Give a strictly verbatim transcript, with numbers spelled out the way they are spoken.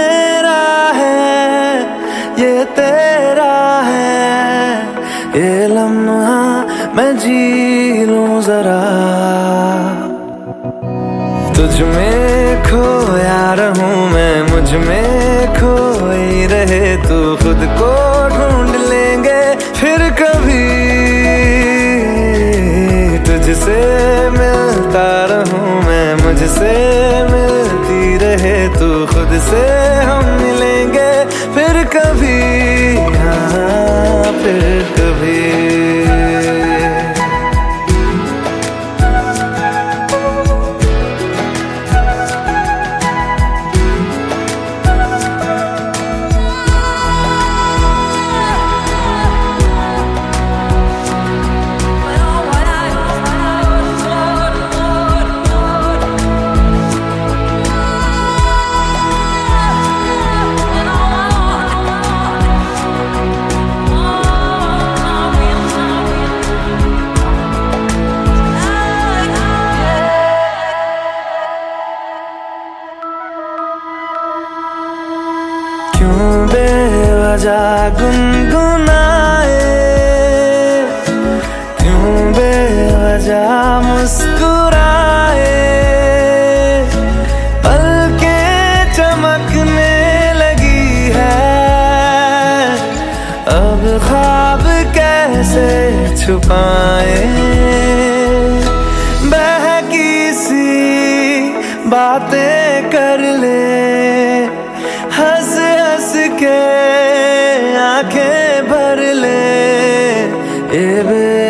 मेरा है, ये तेरा है, ये लम्हा मैं जी लूं जरा। तुझ में खोया रहूं मैं, मुझ में खोई रहे तू, खुद को ढूंढ लेंगे फिर कभी। तुझसे मिलता रहूं मैं, मुझसे मिलती रहे तू, खुद से हम मिलेंगे फिर कभी, हाँ फिर कभी। क्यों बेवजह गुनगुनाए, क्यों बेवजह मुस्कुराए, पलकें चमकने लगी है, अब ख्वाब कैसे छुपाए। बहकी सी बातें